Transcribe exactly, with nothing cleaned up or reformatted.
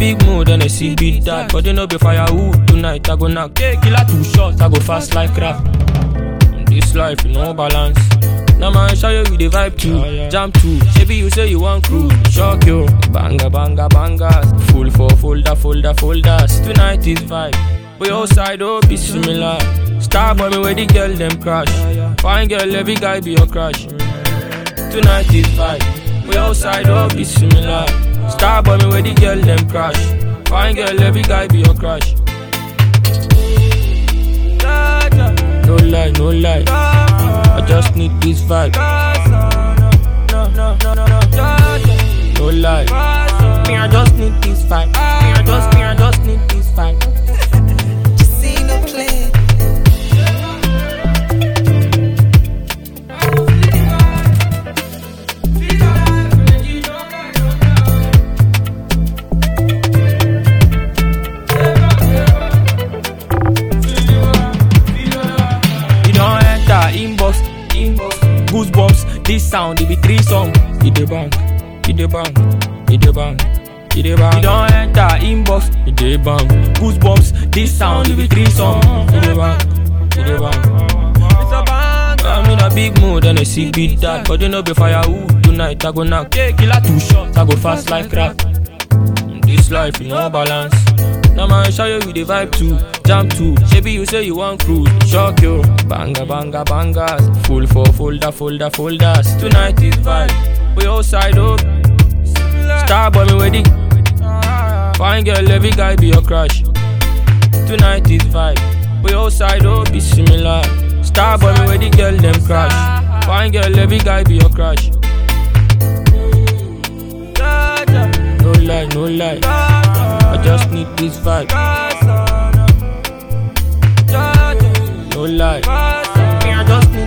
big mood and I see beat that. But you know be firewood tonight. I go knock. Take killer two shots. I go fast like rap. In this life, you know balance. Now man, show you with the vibe too. Jump too. Maybe you say you want crew. Shock you. Banga banga bangas. Full for folder folder folders. Tonight is vibe. We outside oh be similar. Star boy me where the girl them crash. Fine girl every guy be your crush. Tonight is vibe. We outside oh be similar. Star boy me where the girl them crash. Fine girl every guy be your crush. No lie, no lie. I just need this vibe. No lie. Me I just need this vibe. Me I just, me I just need this vibe. Just see no play. Inbox, inbox, goosebumps. This sound, it be three songs. It the bang, it the bang, it the bang, it the bang. It don't enter inbox, it the bang. Goosebumps. This sound, it be three songs. It the bang, it the bang. It's a bang. I'm in a big mood and I see beat that. But you know be firewood tonight. I go knock. Take killer two shots. I go fast like rap. In this life, you know balance. Now man, show you with the vibe too. Jump too. Maybe you say you want cruise. Shock you. Banga banga bangas. Full for folder folder folders. Tonight is vibe. We outside up. Star boy me ready. Fine girl every guy be your crush. Tonight is vibe. We outside up be similar. Star boy me ready girl them crush. Fine girl every guy be your crush. No lie, no lie. I just need this vibe. No lie. Me I just need